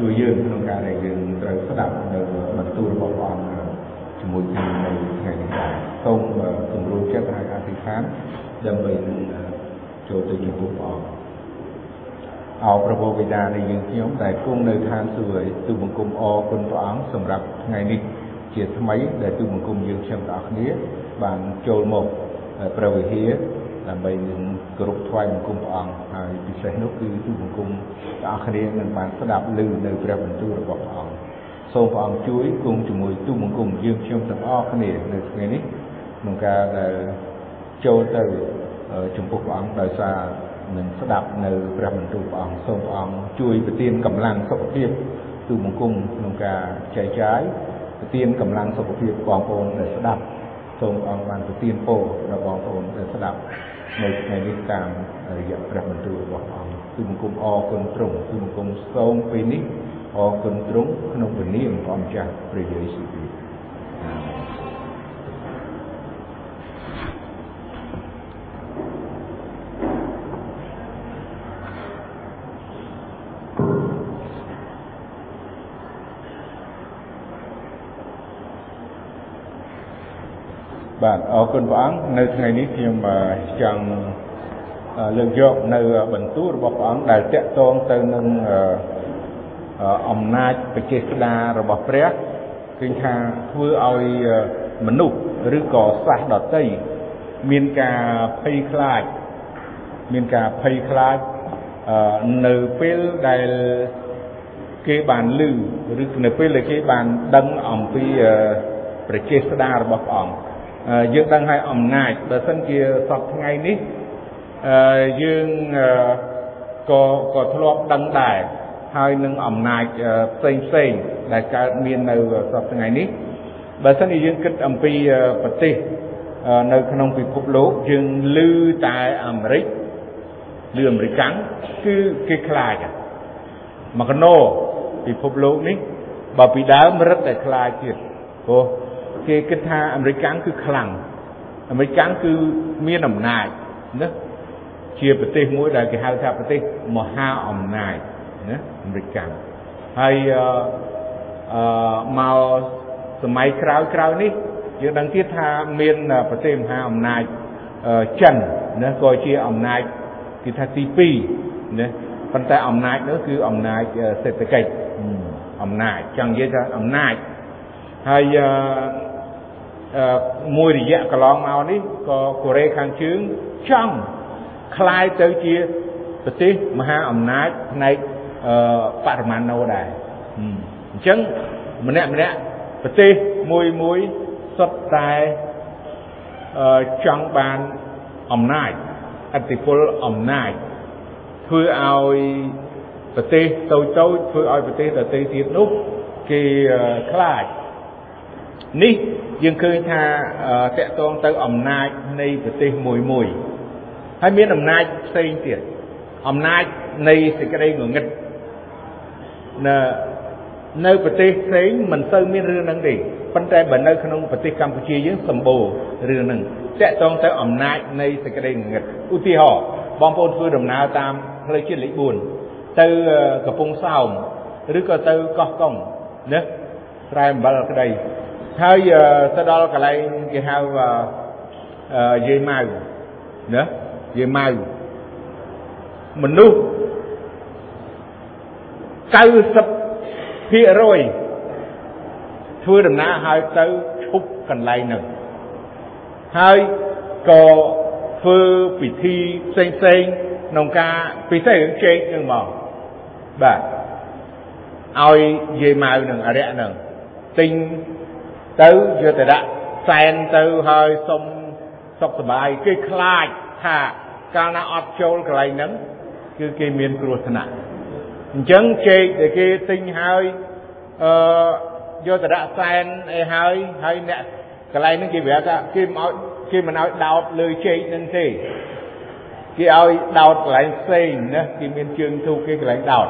ជួយយើងក្នុងការដែលយើងត្រូវស្ដាប់នៅបន្ទូលរបស់ព្រះអង្គជាមួយគ្នានៅថ្ងៃនេះដែរសូមសម្រួលចិត្តហើយអធិដ្ឋានដើម្បីនឹងចូលទៅចំពោះព្រះអង្គអោព្រះបិតានៃយើងខ្ញុំដែលគង់នៅឋានសួគ៌ទូលបង្គំអរគុណព្រះអង្គសម្រាប់ថ្ងៃនេះជាថ្មីដែលទូលបង្គំយើងខ្ញុំទាំងអស់គ្នាបានចូលមកព្រះវិហារដើម្បីនឹងគោរពថ្វាយបង្គំព្រះអង្គហើយពិសេសនោះគឺទូលបង្គំទាំងអស់គ្នានឹងបានស្ដាប់ឮនៅព្រះបន្ទូលរបស់ព្រះអង្គសូមព្រះអង្គជួយគង់ជាមួយទូលបង្គំយើងខ្ញុំទាំងអស់គ្នានៅថ្ងៃនេះក្នុងការដែលចូលទៅចំពោះព្រះអង្គដោយសារនឹងស្ដាប់នៅព្រះបន្ទូលព្រះអង្គសូមព្រះអង្គជួយប្រទានកម្លាំងសុខភាពទូលបង្គំក្នុងការចែកចាយប្រទានកម្លាំងសុខភាពបងប្អូនដែលស្ដាប់សូមព្រះអង្គបានប្រទានពរដល់បងប្អូនដែលស្ដាប់នៅថ្ងៃនេះតាមរយៈព្រះបន្ទូលរបស់ព្រះអង្គទូលបង្គំអរគុណទ្រង់ទូលបង្គំសូមពេលនេះអរគុណទ្រង់ក្នុងព្រះនាមព្រះម្ចាស់ព្រះយេស៊ូវគ្រីស្ទបាទអរគុណព្រះអង្គនៅថ្ងៃនេះខ្ញុំចង់លើកយកនៅបន្ទូលរបស់ព្រះអង្គដែលតាក់ទងទៅនឹងអំណាចបច្ចេស្តារបស់ព្រះគឺថាធ្វើឲ្យមនុស្សឬក៏សាសដតីមានការភ័យខ្លាចនៅពេលដែលគេបានឮឬនៅពេលដែលគេបានដឹងអំពីប្រជាស្តារបស់ព្រះអង្គយើងដឹងហើយអំណាចបើសិនជាសពថ្ងៃនេះយើងក៏ធ្លាប់ដឹងដែរហើយនឹងអំណាចផ្សេងដែលកើតមាននៅសពថ្ងៃនេះបើសិនជាយើងគិតអំពីប្រទេសនៅក្នុងពិភពលោកយើងឮតែអាមេរិកឬអាមេរិកាំងគឺគេខ្លាចមកកណោពិភពលោកនេះបើពីដើមរឹតតែខ្លាចទៀតព្រោះគេគិតថាអាមេរិកាំងគឺខ្លាំងអាមេរិកាំងគឺមានអំណាចណាជាប្រទេសមួយដែលគេហៅថាប្រទេសមហាអំណាចណាអាមេរិកាំងហើយមកសម័យក្រោយនេះយើងដឹងទៀតថាមានប្រទេសមហាអំណាចចិនណាក៏ជាអំណាចគេថាទី2ណាប៉ុន្តែអំណាចនោះគឺអំណាចសេដ្ឋកិច្ចអំណាចចង់និយាយថាអំណាចហើយមួយរយៈកន្លងមកនេះក៏កូរ៉េខាងជើងចង់คล้ายទៅជាប្រទេសមហាអំណាចផ្នែកបរិមាណណូដែរអញ្ចឹងម្នាក់ប្រទេសមួយសុទ្ធតែចង់បានអំណាចឥទ្ធិពលអំណាចធ្វើឲ្យប្រទេសតូចធ្វើឲ្យប្រទេសដទៃទៀតនោះគេខ្លាចនេះយើងឃើញថាតកតងទៅអំណាចនៃប្រទេសមួយហើយមានអំណាចផ្សេងទៀតអំណាចនៃសេចក្តីងងឹតនៅប្រទេសផ្សេងមិនសូវមានរឿងហ្នឹងទេប៉ុន្តែបើនៅក្នុងប្រទេសកម្ពុជាយើងសម្បូររឿងហ្នឹងតកតងទៅអំណាចនៃសេចក្តីងងឹតឧទាហរណ៍បងប្អូនធ្វើដំណើរតាមផ្លូវជាតិលេខ4ទៅកំពង់សោមឬក៏ទៅកោះកុងណាស្រែអំបិលក្តីហើយទៅដល់កន្លែងគេហៅយាយម៉ៅណាយាយម៉ៅមនុស្ស 90% ធ្វើដំណើរហើយទៅឈប់កន្លែងហ្នឹងហើយក៏ធ្វើពិធីផ្សេងក្នុងការពិសេសរឿងជែកហ្នឹងមកបាទឲ្យយាយម៉ៅនឹងអរិយហ្នឹងទិញទៅយកទៅដាក់សែនទៅហើយសុំសុខសប្បាយគេខ្លាចថាកាលណាអត់ចូលកន្លែងហ្នឹងគឺគេមានគ្រោះថ្នាក់អញ្ចឹងជែកដែលគេទិញហើយយកទៅដាក់សែនអីហើយអ្នកកន្លែងហ្នឹងគេប្រាប់ថាគេមិនឲ្យដោតលើជែកហ្នឹងទេគេឲ្យដោតកន្លែងផ្សេងណាគេមានជើងធូបគេកន្លែងដោត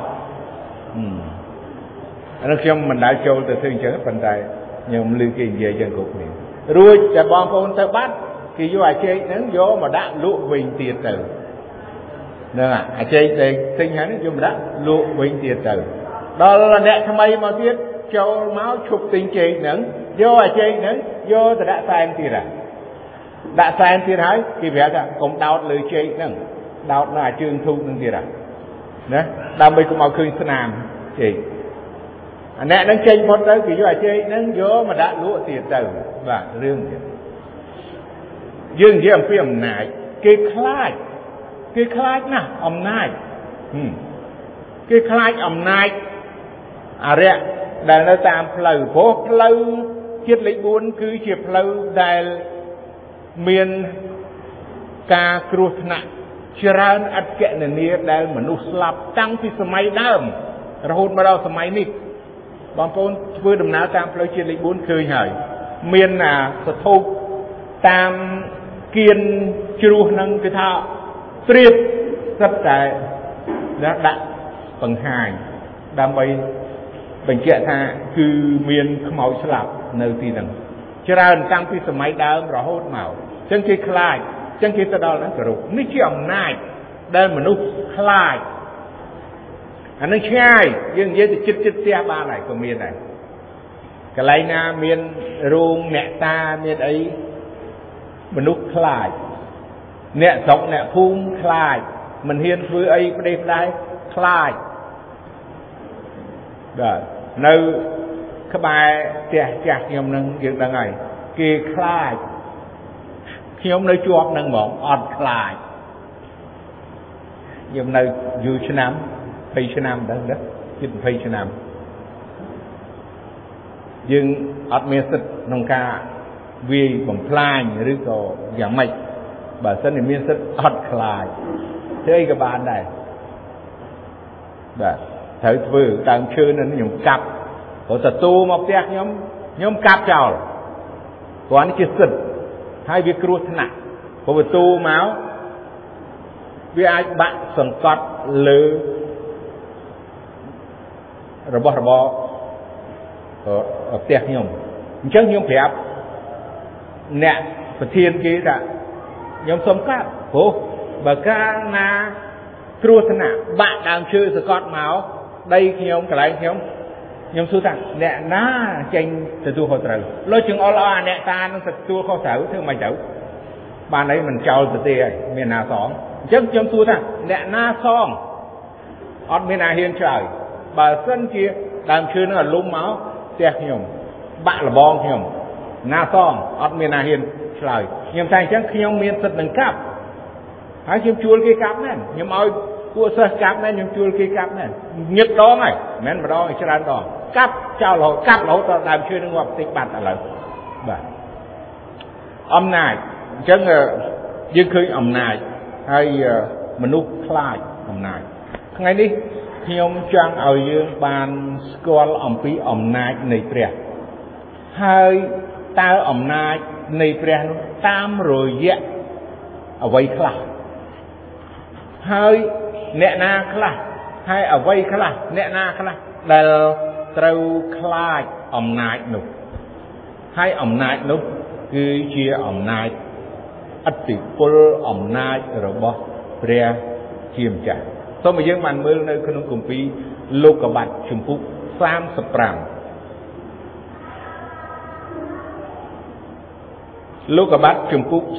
អានោះខ្ញុំមិនដែលចូលទៅធ្វើអញ្ចឹងប៉ុន្តែខ្ញុំឮគេនិយាយអញ្ចឹងគ្រប់គ្នារួចតែបងប្អូនទៅបាត់គេយកអាចេកហ្នឹងយកមកដាក់លក់វិញទៀតទៅហ្នឹងអាចេកដែលទិញហើយនេះយកមកដាក់លក់វិញទៀតទៅ đó là nè tham ấy mà biết cho máu chụp tình chế nứng vô à chế nứng vô thì đã sai thì là đã sai thì thấy cái việc là cũng đau lưỡi chế nứng đau là trường thu nứng thì là nè đau bây cũng mau khơi sân nam chị nè nâng chênh một tới thì vô à chế nứng vô mà đã lụa tiền từ và riêng dương với ông phi ông nại cái khai nè ông nại cái khai ông nại à rẹ đại nó tam phơi phố phơi chiết lấy buôn cứ chiết phơi đại miền ca cruột nặng chran ắt kẹn nè đại mà nụ slap tăngពីសម័យដើមរហូតមកដល់សម័យនេះបងប្អូនធ្វើដំណើរតាមផ្លូវជាតិលេខ4ឃើញហើយមានសធូបតាមគៀនជ្រោះនឹងគេថាត្រៀបសិតតែដាក់បង្ហាញដើម្បីបញ្ជាក់ថាគឺមានខ្មោចស្លាប់នៅទីហ្នឹងច្រើនតាំងពីសម័យដើមរហូតមកអញ្ចឹងគេខ្លាចអញ្ចឹងគេទៅដល់ហ្នឹងគោរពនេះជាអំណាចដែលមនុស្សខ្លាចអានឹងឆ្ងាយយើងនិយាយទៅចិត្តផ្ទះបានហើយក៏មានដែរកន្លែងណាមានរោងអ្នកតាមានអីមនុស្សខ្លាចអ្នកស្រុកអ្នកភូមិខ្លាចមិនហ៊ានធ្វើអីផ្ដេសផ្ដាយខ្លាចបាទនៅក្បែរផ្ទះចាស់ខ្ញុំនឹងយើងដឹងហើយគេខ្លាចខ្ញុំនៅជាប់នឹងហ្មងអត់ខ្លាចខ្ញុំនៅយូរឆ្នាំ20ឆ្នាំដឹងទេជិត20ឆ្នាំយើងអត់មានសិទ្ធិក្នុងការវាយបំផ្លាញឬក៏យ៉ាងម៉េចបើសិនជាមានសិទ្ធិអត់ខ្លាចធ្វើអីក៏បានដែរបាទត្រូវធ្វើដើមឈើនឹងខ្ញុំកាប់ព្រោះទទួលមកផ្ទះខ្ញុំកាប់ចោលព្រោះនេះជាសិទ្ធិហើយវាគ្រោះថ្នាក់ព្រោះទទួលមកវាអាចបាក់សង្កត់លើរបស់របរផ្ទះខ្ញុំអញ្ចឹងខ្ញុំប្រាប់អ្នកប្រធានគេថាខ្ញុំសុំកាប់ព្រោះបើកាលណាគ្រោះថ្នាក់បាក់ដើមឈើសង្កត់មកដីខ្ញុំកន្លែងខ្ញុំសួរថាអ្នកណាចេញទទួលខុសត្រូវលើជើងអល់អាអ្នកតានឹងទទួលខុសត្រូវធ្វើមិនទៅបានអីមិនចោលទៅទេហើយមានណាសងអញ្ចឹងខ្ញុំសួរថាអ្នកណាសងអត់មានអាហ៊ានឆ្លើយបើសិនជាដើមឈើនឹងលុំមកផ្ទះខ្ញុំបាក់លបងខ្ញុំណាសងអត់មានអាហ៊ានឆ្លើយខ្ញុំតែអញ្ចឹងខ្ញុំមានសិទ្ធិនឹងកាប់ហើយខ្ញុំជួលគេកាប់មែនខ្ញុំឲ្យពួកសិស្សកាប់មែនខ្ញុំជួលគេកាប់មែនញឹកដងហើយមិនមែនម្ដងច្រើនដងកាប់ចោលរហូតកាប់រហូតដល់ដើមឈើនឹងងាប់តិចបាត់ឥឡូវបាទអំណាចអញ្ចឹងយើងឃើញអំណាចហើយមនុស្សខ្លាចអំណាចថ្ងៃនេះខ្ញុំចង់ឲ្យយើងបានស្គាល់អំពីអំណាចនៃព្រះហើយតើអំណាចនៃព្រះនោះតាមរយៈអ្វីខ្លះហើយអ្នកណាខ្លះហើយអ្វីខ្លះអ្នកណាខ្លះដែលត្រូវខ្លាចអំណាចនោះហើយអំណាចនោះគឺជាអំណាចឥទ្ធិពលអំណាចរបស់ព្រះជាម្ចាស់សូមឲ្យយើងបានមើលនៅក្នុងគម្ពីរលោកុបាទជំពូក35លោកុបាទជំពូក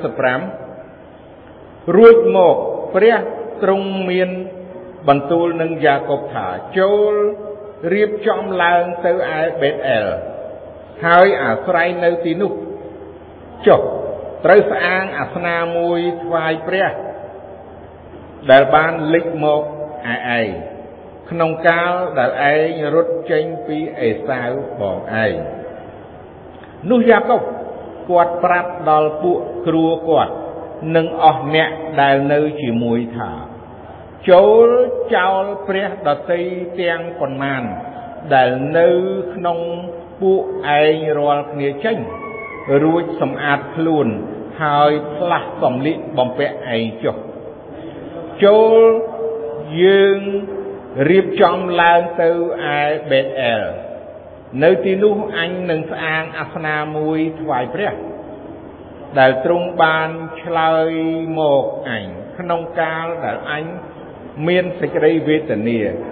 35រួចមកព្រះទ្រង់មានបន្ទូលនឹងយ៉ាកុបថាចូលរៀបចំឡើងទៅឯបេតអែលហើយអាស្រ័យនៅទីនោះចុះត្រូវស្អាងអាសនាមួយថ្វាយព្រះដែលបានលេចមកឯងក្នុងកាលដែលឯងរត់ចេញពីអេសាវបងឯងនោះយ៉ាកុបគាត់ប្រាប់ដល់ពួកគ្រួគាត់និងអស់អ្នកដែលនៅជាមួយថាចូលចោលព្រះដតីទាំងប៉ុន្មានដែលនៅក្នុងពួកឯងរាល់គ្នាចេញរួចសម្អាតខ្លួនហើយផ្លាស់សម្លៀកបំពាក់ឯងចុះចូលយើងរៀបចំឡើងទៅឯបេតអែលនៅទីនោះអញនឹងស្អាងអាសនាមួយថ្វាយព្រះដែលទ្រង់បានឆ្លើយមកអញក្នុងកាលដែលអញមានសេចក្តីវេទនា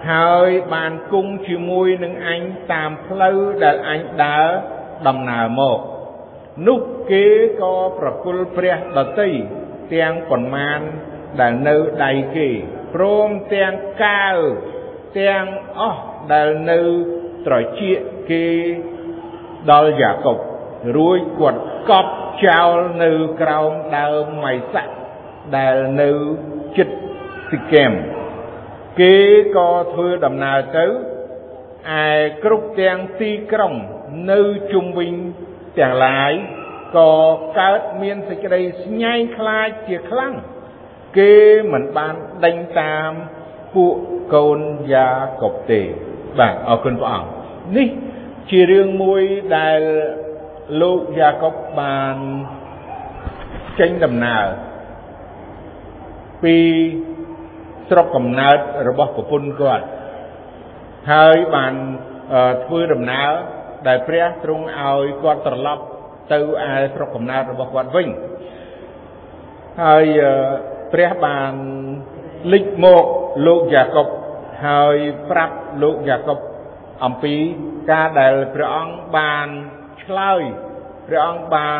ហើយបានគង់ជាមួយនឹងអញតាមផ្លូវដែលអញដើរដំណើរមកនោះគេក៏ប្រគល់ព្រះដតីទាំងប៉ុន្មានដែលនៅដៃគេព្រមទាំងកាវទាំងអស់ដែលនៅត្រចៀកគេដល់យ៉ាកុបរួចគាត់កប់ចោលនៅក្រោមដើមម៉ៃសាក់ដែលនៅជិតស៊ីកេមគេក៏ធ្វើដំណើរទៅឯគ្រប់ទាំងទីក្រុងនៅជុំវិញទាំងឡាយក៏កើតមានសេចក្តីស្ញែងខ្លាចជាខ្លាំងគេមិនបានដេញតាមពួកកូនយ៉ាកុបទេបាទអរគុណព្រះអង្គនេះជារឿងមួយដែលលោកយ៉ាកុបបានចេញដំណើរពីស្រុកកំណើតរបស់ប្រពន្ធគាត់ហើយបានធ្វើដំណើរដែលព្រះទ្រង់ឲ្យគាត់ត្រឡប់ទៅឯស្រុកកំណើតរបស់គាត់វិញហើយព្រះបានលេចមកលោកយ៉ាកុបហើយប្រាប់លោកយ៉ាកុបអំពីការដែលព្រះអង្គបានឆ្លើយព្រះអង្គបាន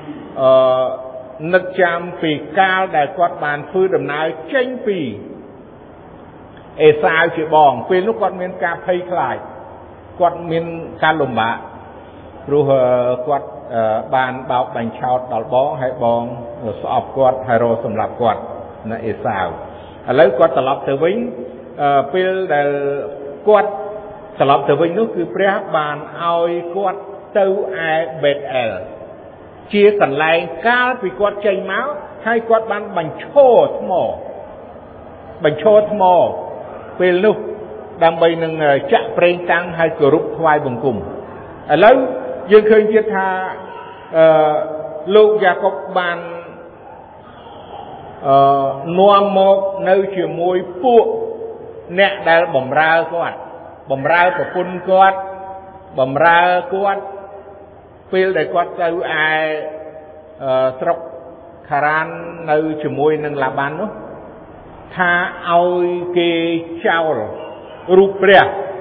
នឹកចាំពីកាលដែលគាត់បានធ្វើដំណើរចេញពីអេសាវជាបងពេលនោះគាត់មានការភ័យខ្លាចគាត់មានការលំបាកព្រោះគាត់បានបោកបាញ់ឆោតដល់បងហើយបងស្អប់គាត់ហើយរកសម្លាប់គាត់នៅអេសាវឥឡូវគាត់ត្រឡប់ទៅវិញពេលដែលគាត់ត្រឡប់ទៅវិញនោះគឺព្រះបានឲ្យគាត់ទៅឯបេតអែលជាកន្លែងកាលពីគាត់ចេញមកហើយគាត់បានបញ្ឈរថ្មពេលនោះដើម្បីនឹងចាក់ប្រេងតាំងហើយគោរពថ្វាយបង្គំឥឡូវយើងឃើញទៀតថាលោកយ៉ាកុបបាននាំមកនៅជាមួយពួកអ្នកដែលបម្រើគាត់បម្រើប្រពន្ធគាត់បម្រើគាត់ពេលដែលគាត់ទៅឯស្រុកខារ៉ាននៅជាមួយនឹងឡាបាននោះថាឲ្យគេចោលរូបព្រះ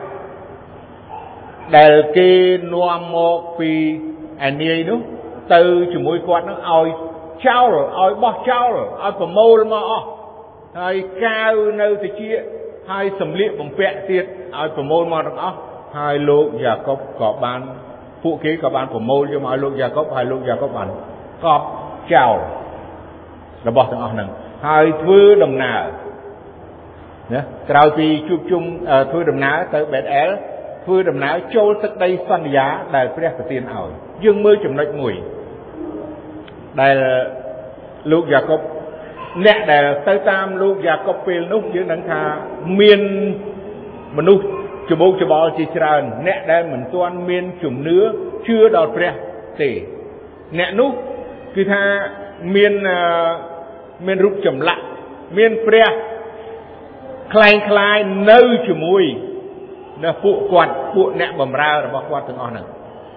ដែលគេនាំមកពីអានាយនោះទៅជាមួយគាត់នោះឲ្យចោលឲ្យបោះចោលឲ្យប្រមូលមកអស់ហើយកាវនៅតិចហើយសម្លៀកបំពាក់ទៀតឲ្យប្រមូលមកទាំងអស់ហើយលោកយ៉ាកុបក៏បានពួកគេក៏បានប្រមូលយកមកឲ្យលោកយ៉ាកុបហើយលោកយ៉ាកុបបានកប់ចោលរបស់ទាំងអស់ហ្នឹងហើយធ្វើដំណើរណាក្រោយពីជួបជុំធ្វើដំណើរទៅបេតអែលធ្វើដំណើរចូលទឹកដីសន្យាដែលព្រះប្រទានឲ្យយើងមើលចំណុចមួយដែលលោកយ៉ាកុបអ្នកដែលទៅតាមលោកយ៉ាកុបពេលនោះយើងដឹងថាមានមនុស្សច្បោកច្បល់ជាច្រើនអ្នកដែលមិនទាន់មានជំនឿជឿដល់ព្រះទេអ្នកនោះគឺថាមានរូបចម្លាក់មានព្រះคล้ายៗនៅជាមួយនៅពួកគាត់ពួកអ្នកបម្រើរបស់គាត់ទាំងអស់ហ្នឹង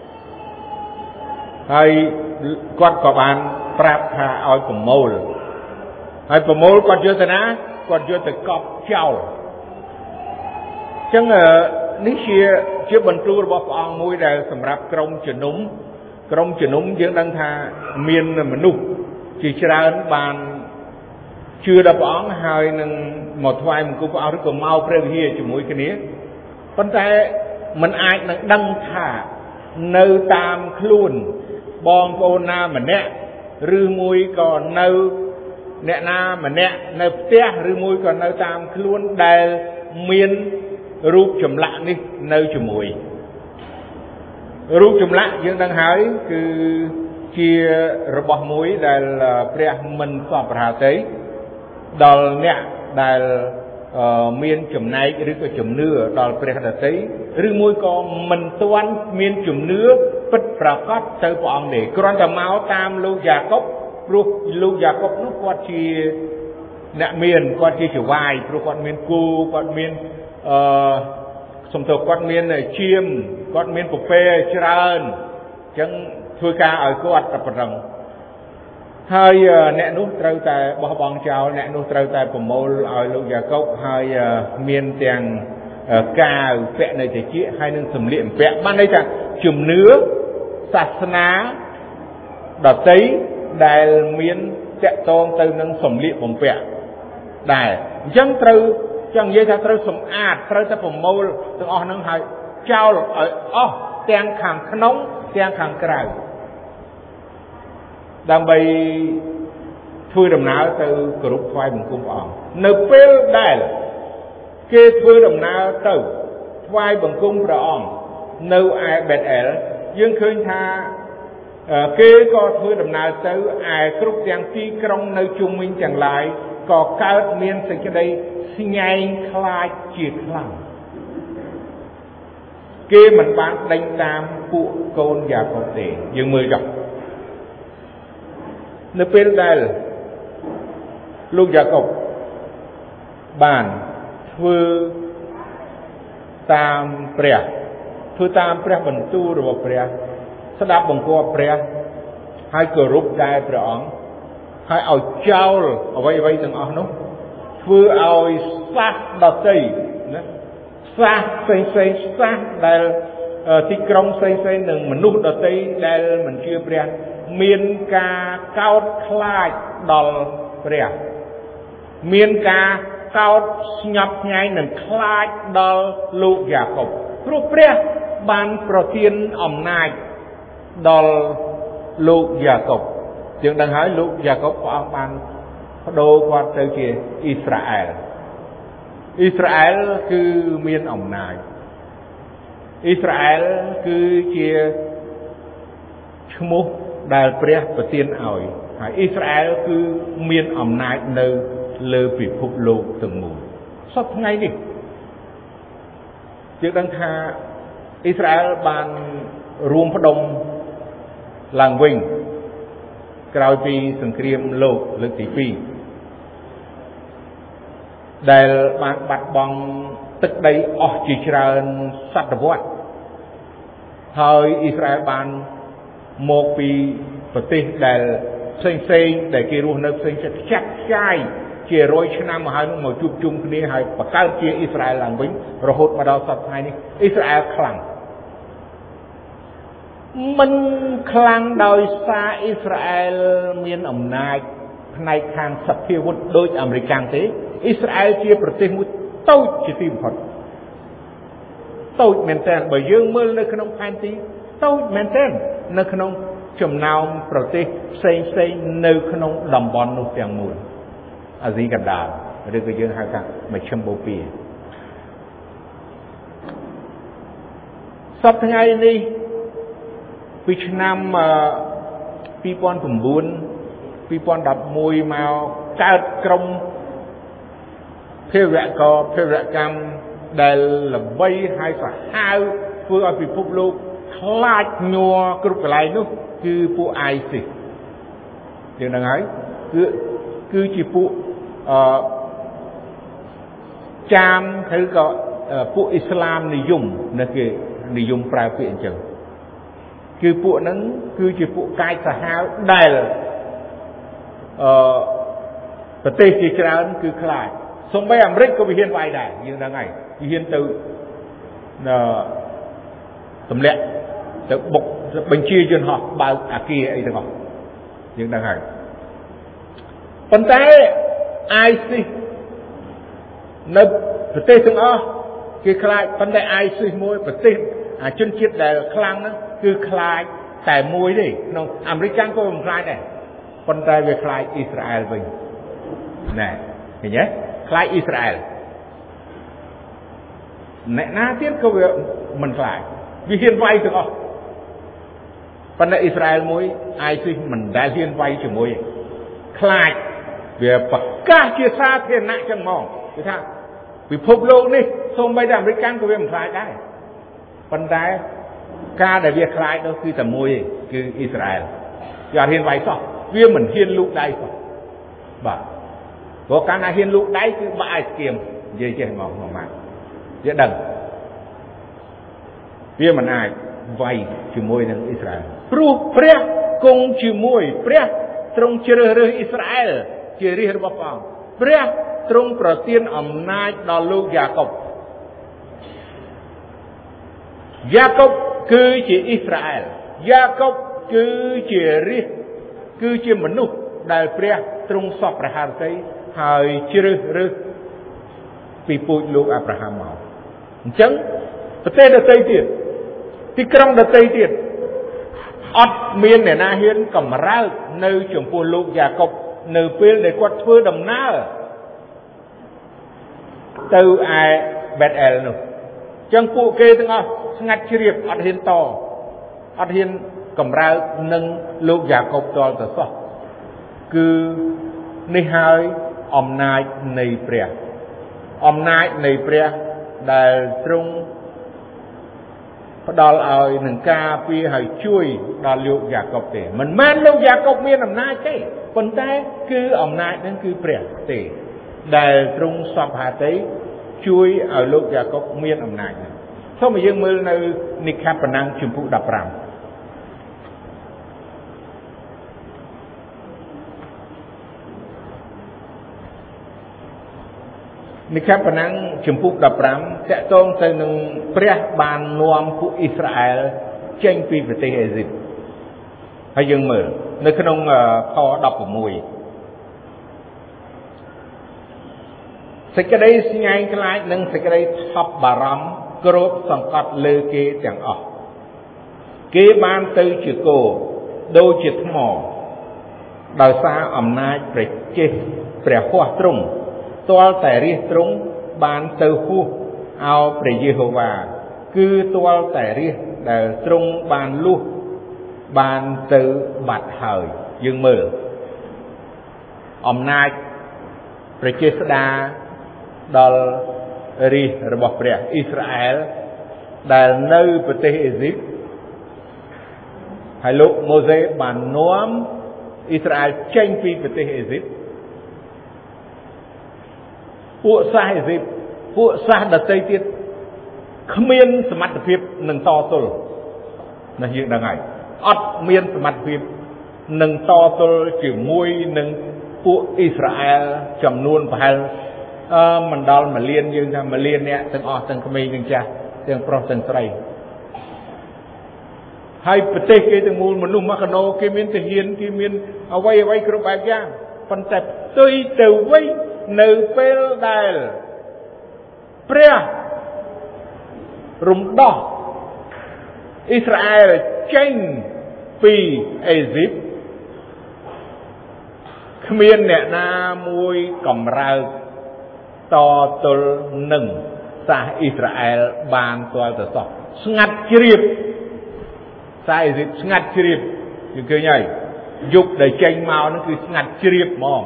ហើយគាត់ក៏បានប្រាប់ថាឲ្យប្រមូលហើយប្រមូលគាត់យកទៅណាគាត់យកទៅកប់ចោលអញ្ចឹងនេះជាបន្ទូលរបស់ព្រះអង្គមួយដែលសម្រាប់ក្រុមជំនុំយើងដឹងថាមានមនុស្សជាច្រើនបានជឿដល់ព្រះអង្គហើយនឹងមកថ្វាយបង្គំព្រះអង្គឬក៏មកព្រះវិហារជាមួយគ្នាប៉ុន្តែมันអាចនឹងដឹងថានៅតាមខ្លួនបងប្អូនណាម្នាក់ឬមួយក៏នៅអ្នកណាម្នាក់នៅផ្ទះឬមួយក៏នៅតាមខ្លួនដែលមានរូបចម្លាក់នេះនៅជាមួយរូបចម្លាក់យើងដឹងហើយគឺជារបស់មួយដែលព្រះមិនសពប្រហាទេដល់អ្នកដែលមានចំណែកឬក៏ជំនឿដល់ព្រះដតីឬមួយក៏មិនទាន់មានជំនឿពិតប្រាកដទៅព្រះអង្គទេគ្រាន់តែមកតាមលោកយ៉ាកុបព្រោះលោកយ៉ាកុបនោះគាត់ជាអ្នកគាត់ជាចវាយព្រោះគាត់មានគូគាត់មានសំទោសគាត់មានជាមគាត់មានពពែច្រើនអញ្ចឹងធ្វើការឲ្យគាត់តែប៉ុណ្ណឹងហើយអ្នកនោះត្រូវតែបោះបង់ចោលអ្នកនោះត្រូវតែប្រមូលឲ្យលោកយ៉ាកុបហើយមានទាំងកាវពាក់នៅតិចហើយនឹងសម្លៀកបំពាក់បានន័យថាជំនឿសាសនាដតីដែលមានតាក់ទងទៅនឹងសម្លៀកបំពាក់ដែរអញ្ចឹងត្រូវចង់និយាយថាត្រូវសម្អាតត្រូវតែប្រមូលទាំងអស់ហ្នឹងហើយចោលឲ្យអស់ទាំងខាងក្នុងទាំងខាងក្រៅដើម្បីធ្វើដំណើរទៅគោរពថ្វាយបង្គំព្រះអង្គនៅពេលដែលគេធ្វើដំណើរទៅថ្វាយបង្គំព្រះអង្គនៅឯបេតអែលយើងឃើញថាគេក៏ធ្វើដំណើរទៅឯគ្រប់ទាំងទីក្រុងនៅជុំវិញទាំងឡាយក៏កើតមានសេចក្តីស្ញែងខ្លាចជាខ្លាំងគេមិនបានដេញតាមពួកកូនយ៉ាកុបទេយើងមើលចុះនៅពេលដែលលោកយ៉ាកុបបានធ្វើតាមព្រះបន្ទូលរបស់ព្រះស្ដាប់បង្គាប់ព្រះហើយគោរពដែរព្រះអង្គហើយឲ្យចោលអ្វីទាំងអស់នោះធ្វើឲ្យសាសដតីណាសាសផ្សេងសាសដែលទីក្រុងផ្សេងនឹងមនុស្សដតីដែលមិនជឿព្រះមានការកោតខ្លាចដល់ព្រះមានការកោតស្ញប់ញែងនិងខ្លាចដល់លោកយ៉ាកុបព្រោះព្រះបានប្រទានអំណាចដល់លោកយ៉ាកុបយើងដឹងហើយលោកយ៉ាកុបព្រះអង្គបានបដូរគាត់ទៅជាអ៊ីស្រាអែលគឺមានអំណាចអ៊ីស្រាអែលគឺជាឈ្មោះដែលព្រះប្រទានឲ្យហើយអ៊ីស្រាអែលគឺមានអំណាចនៅលើពិភពលោកទាំងមូលសពថ្ងៃនេះយើងដឹងថាអ៊ីស្រាអែលបានរួមផ្ដុំឡើងវិញក្រោយពីសង្គ្រាមលោកលើកទី2ដែលបានបាត់បង់ទឹកដីអស់ជាច្រើនសតវត្សហើយអ៊ីស្រាអែលបានមកពីប្រទេសដែលផ្សេងដែលគេរស់នៅផ្សេងចាត់ឆ្ងាយជា100ឆ្នាំមកហើយនោះមកជួបជុំគ្នាហើយបង្កើតជាអ៊ីស្រាអែលឡើងវិញរហូតមកដល់សប្តាហ៍ថ្ងៃនេះអ៊ីស្រាអែលខ្លាំងមិនខ្លាំងដោយសារអ៊ីស្រាអែលមានអំណាចផ្នែកខាងសភាវុធដូចអាមេរិកទេអ៊ីស្រាអែលជាប្រទេសមួយតូចជាទីបំផុតតូចមែនទែនបើយើងមើលនៅក្នុងផែនទីតូចមែនទែននៅក្នុងចំណោមប្រទេសផ្សេងនៅក្នុងតំបន់នោះទាំងមូលអាស៊ីកណ្ដាលឬក៏យើងហៅថាមជ្ឈិមបូព៌ាសប្តាហ៍ថ្ងៃនេះពីឆ្នាំ2009 2011មកកើតក្រុមភេរវកម្មដែលល្បីហើយសាហាវធ្វើឲ្យពិភពលោកខ្លាចញ័រគ្រប់កន្លែងនោះគឺពួក ISIS យើងដឹងហើយគឺជាពួកចាមឬក៏ពួកអ៊ីស្លាមនិយមនៅគេនិយមប្រើពាក្យអញ្ចឹងគឺពួកហ្នឹងគឺជាពួកកាយសាហាវដែលប្រទេសជាច្រើនគឺខ្លាចសូម្បីអាមេរិកក៏វាហ៊ានវាយដែរយើងដឹងហើយវាហ៊ានទៅទម្លាក់ទៅបុកបញ្ជាយន្តហោះបើកអាគារអីទាំងអស់យើងដឹងហើយប៉ុន្តែ ISIS នៅប្រទេសទាំងអស់គេខ្លាចប៉ុន្តែ ISIS មួយប្រទេសជនជាតិដែលខ្លាំងហ្នឹងគឺខ្លាចតែមួយទេក្នុងអាមេរិកក៏មិនខ្លាចដែរប៉ុន្តែវាខ្លាចអ៊ីស្រាអែលវិញណែឃើញទេខ្លាចអ៊ីស្រាអែលអ្នកណាទៀតក៏វាមិនខ្លាចវាហ៊ានវាយទាំងអស់ប៉ុន្តែអ៊ីស្រាអែលមួយ ISIS មិនដែលហ៊ានវាយជាមួយខ្លាចវាប្រកាសជាសាធារណៈចឹងហ្មងគឺថាពិភពលោកនេះសូម្បីតែអាមេរិកក៏វាមិនខ្លាចដែរប៉ុន្តែការដែលវាខ្លាចនោះគឺតែមួយទេគឺអ៊ីស្រាអែលវាអត់ហ៊ានវាយសោះវាមិនហ៊ានលូកដៃសោះបាទព្រោះកាលណាហ៊ានលូកដៃគឺបាក់ឲ្យស្គៀមនិយាយចេះមកម៉ាក់វាដឹងវាមិនអាចវាយជាមួយនឹងអ៊ីស្រាអែលព្រោះព្រះគង់ជាមួយព្រះទ្រង់ជ្រើសរើសអ៊ីស្រាអែលជារាជរបស់ព្រះអង្គព្រះទ្រង់ប្រទានអំណាចដល់លោកយ៉ាកុបយ៉ាកុបគឺជាអ៊ីស្រាអែលយ៉ាកុបគឺជារាជគឺជាមនុស្សដែលព្រះទ្រង់សពព្រះハរតីហើយជ្រើសរើសពីពូជលោកអាប់រ៉ាហាំមកអញ្ចឹងប្រទេសដទៃទៀតទីក្រុងដទៃទៀតអត់មានអ្នកណាហ៊ានកម្រើកនៅចំពោះលោកយ៉ាកុបនៅពេលដែលគាត់ធ្វើដំណើរទៅឯបេតអែលនោះអញ្ចឹងពួកគេទាំងអស់ស្ងាត់ជ្រាបអត់ហ៊ានតអត់ហ៊ានកម្រើកនឹងលោកយ៉ាកុបតលទៅសោះគឺនេះហើយអំណាចនៃព្រះអំណាចនៃព្រះដែលទ្រង់ផ្ដល់ឲ្យនឹងការពារឲ្យជួយដល់លោកយ៉ាកុបទេមិនមែនលោកយ៉ាកុបមានអំណាចទេប៉ុន្តែគឺអំណាចនឹងគឺព្រះទេដែលទ្រង់សពហាតីជួយឲ្យលោកយ៉ាកុបមានអំណាចហ្នឹងសូមឲ្យយើងមើលនៅនិក្ខបណាំងជំពូក15និក្ខបណាំងជំពូក15តកតងទៅនឹងព្រះបាននាំពួកអ៊ីស្រាអែលចេញពីប្រទេសអេស៊ីបហើយយើងមើលនៅក្នុងខ16សេចក្តីស្ញែងខ្លាចនិងសេចក្តីថប់បារម្ភគ្របសង្កត់លើគេទាំងអស់គេបានទៅជាគោដូចជាថ្មដោយសារអំណាចព្រះហស្ថទ្រង់ទាល់តែរាជទ្រង់បានទៅហួសឲ្យព្រះយេហូវ៉ាគឺទាល់តែរាជដែលទ្រង់បានលុះបានទៅបាត់ហើយយើងមើលអំណាចប្រជាស្ដាដល់រាជរបស់ព្រះអ៊ីស្រាអែលដែលនៅប្រទេសអេស៊ីបហើយលោកម៉ូសេបាននាំអ៊ីស្រាអែលចេញពីប្រទេសអេស៊ីបពួកសាសអេស៊ីបពួកសាសដទៃទៀតគ្មានសមត្ថភាពនឹងតទល់ណាយើងដឹងហើយអត់មានសមត្ថភាពនឹងតទល់ជាមួយនឹងពួកអ៊ីស្រាអែលចំនួនប្រហែលមិនដល់1លានយើងថា1លានអ្នកទាំងអស់ទាំងក្មេងទាំងចាស់ទាំងប្រុសទាំងស្រីហើយប្រទេសគេទាំងមូលមនុស្សមកកណោគេមានទាហានគេមានអ្វីគ្រប់បែបយ៉ាងប៉ុន្តែផ្ទុយទៅវិញនៅពេលដែលព្រះរំដោះអ៊ីស្រាអែលចេញពីអេស៊ីបគ្មានអ្នកណាមួយកម្រើកតទល់នឹងសាសអ៊ីស្រាអែលបានទាល់ទៅសោះស្ងាត់ជ្រាបសាសអេស៊ីបស្ងាត់ជ្រាបយើងឃើញហើយយុគដែលចេញមកនោះគឺស្ងាត់ជ្រាបហ្មង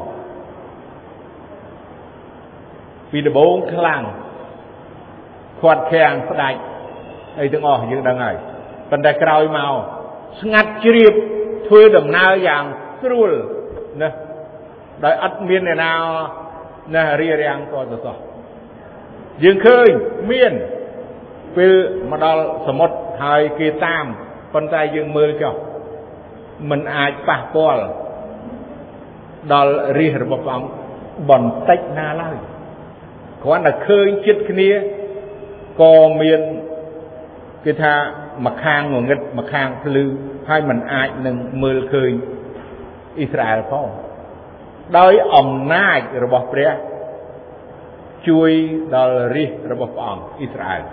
ពីដំបូងខ្លាំងខាត់ខាំងស្ដាច់អីទាំងអស់យើងដឹងហើយប៉ុន្តែក្រោយមកស្ងាត់ជ្រាបធ្វើដំណើរយ៉ាងស្រួលណាដោយអត់មានអ្នកណាណារារាំងក៏ទៅសោះយើងឃើញមានពេលមកដល់សមុទ្រហើយគេតាមប៉ុន្តែយើងមើលចុះមិនអាចប៉ះពាល់ដល់រាជរបស់ព្រះអង្គបន្តិចណាឡើយគ្រាន់តែឃើញចិត្តគ្នាក៏មានគេថាម្ខាងងងឹតម្ខាងភ្លឺហើយមិនអាចនឹងមើលឃើញអ៊ីស្រាអែលផងដោយអំណាចរបស់ព្រះជួយដល់រាជរបស់ព្រះអង្គអ៊ីស្រាអែល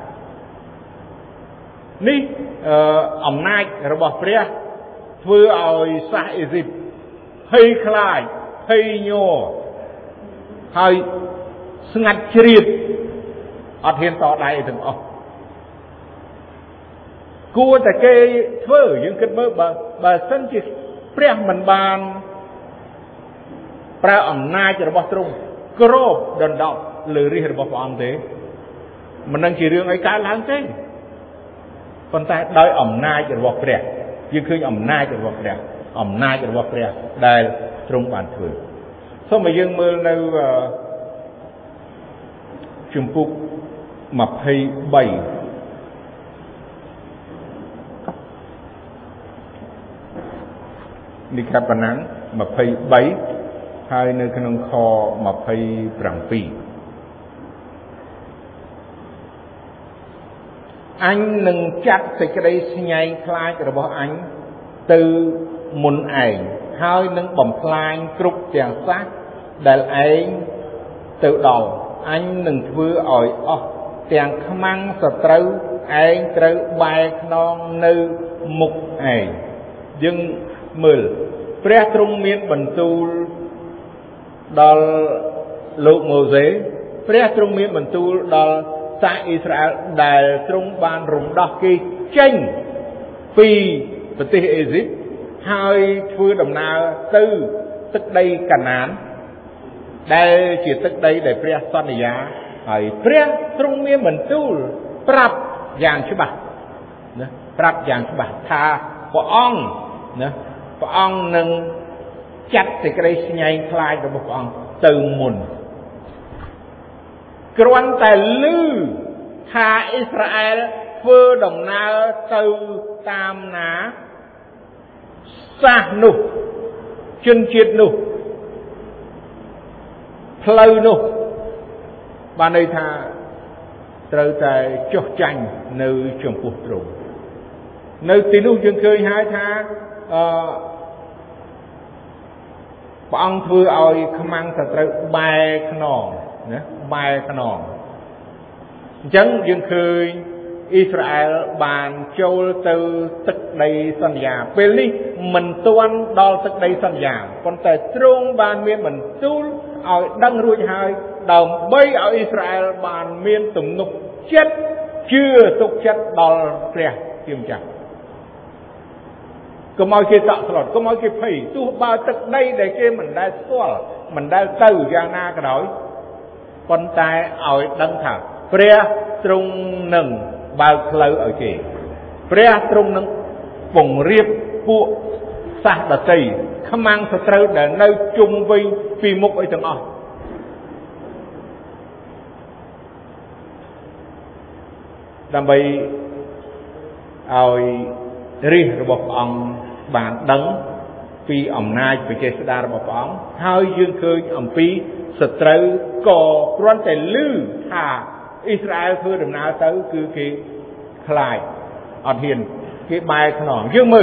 នេះអំណាចរបស់ព្រះធ្វើឲ្យសាសអេស៊ីបភ័យខ្លាចភ័យញ័រហើយស្ងាត់ជ្រាបអត់ហ៊ានតដៃទាំងអស់គួរតែគេធ្វើយើងគិតមើលបើសិនជាព្រះមិនបានប្រើអំណាចរបស់ទ្រង់គ្របដណ្ដប់លើរាជរបស់ព្រះអង្គទេមិននឹងជារឿងអីកើតឡើងទេប៉ុន្តែដោយអំណាចរបស់ព្រះយើងឃើញអំណាចរបស់ព្រះអំណាចរបស់ព្រះដែលទ្រង់បានធ្វើសូមឲ្យយើងមើលនៅជំពូក23និក្ខបណាំង23ហើយនៅក្នុងខ27 អញនឹងចាត់សេចក្តីស្ញែងខ្លាចរបស់អញទៅមុនឯងហើយនឹងបំផ្លាញគ្រប់ទាំងសះដែលឯងទៅដល់អញនឹងធ្វើឲ្យអស់ទាំងខ្មាំងសត្រូវឯងត្រូវបែរខ្នងនៅមុខឯងយើងមើលព្រះទ្រង់មានបន្ទូលដល់លោកម៉ូសេព្រះទ្រង់មានបន្ទូលដល់សាសអ៊ីស្រាអែលដែលទ្រង់បានរំដោះគេចេញពីប្រទេសអេស៊ីបហើយធ្វើដំណើរទៅទឹកដីកាណានដែលជាទឹកដីដែលព្រះសន្យាហើយព្រះទ្រង់មានបន្ទូលប្រាប់យ៉ាងច្បាស់ណាប្រាប់យ៉ាងច្បាស់ថាព្រះអង្គណាព្រះអង្គនឹងចាត់សេចក្តីស្ញែងខ្លាចរបស់ព្រះអង្គទៅមុនគ្រាន់តែឮថាអ៊ីស្រាអែលធ្វើដំណើរទៅតាមណាសាសនោះជនជាតិនោះផ្លូវនោះបានន័យថាត្រូវតែចុះចាញ់នៅចំពោះទ្រង់នៅទីនោះយើងឃើញហើយថាព្រះអង្គធ្វើឲ្យខ្មាំងសត្រូវបែរខ្នងណាបែរខ្នងអញ្ចឹងយើងឃើញអ៊ីស្រាអែលបានចូលទៅទឹកដីសន្យាពេលនេះមិនទាន់ដល់ទឹកដីសន្យាប៉ុន្តែទ្រង់បានមានបន្ទូលឲ្យដឹងរួចហើយដើម្បីឲ្យអ៊ីស្រាអែលបានមានទំនុកចិត្តជឿទុកចិត្តដល់ព្រះជាម្ចាស់កុំឲ្យគេតក់ស្លុតកុំឲ្យគេភ័យទោះបើទឹកដីដែលគេមិនដែលស្គាល់មិនដែលទៅយ៉ាងណាក៏ដោយប៉ុន្តែឲ្យដឹងថាព្រះទ្រង់នឹងបើកផ្លូវឲ្យគេព្រះទ្រង់នឹងពង្រៀបពួកសាសដតីខ្មាំងសត្រូវដែលនៅជុំវិញពីមុខអីទាំងអស់ដើម្បីឲ្យរាជរបស់ព្រះអង្គបានដឹងពីអំណាចបច្ចេស្តារបស់ព្រះអង្គហើយយើងឃើញអំពីសត្រូវក៏គ្រាន់តែឮថាអ៊ីស្រាអែលធ្វើដំណើរទៅគឺគេខ្លាចអត់ហ៊ានគេបែរខ្នងយើងមើល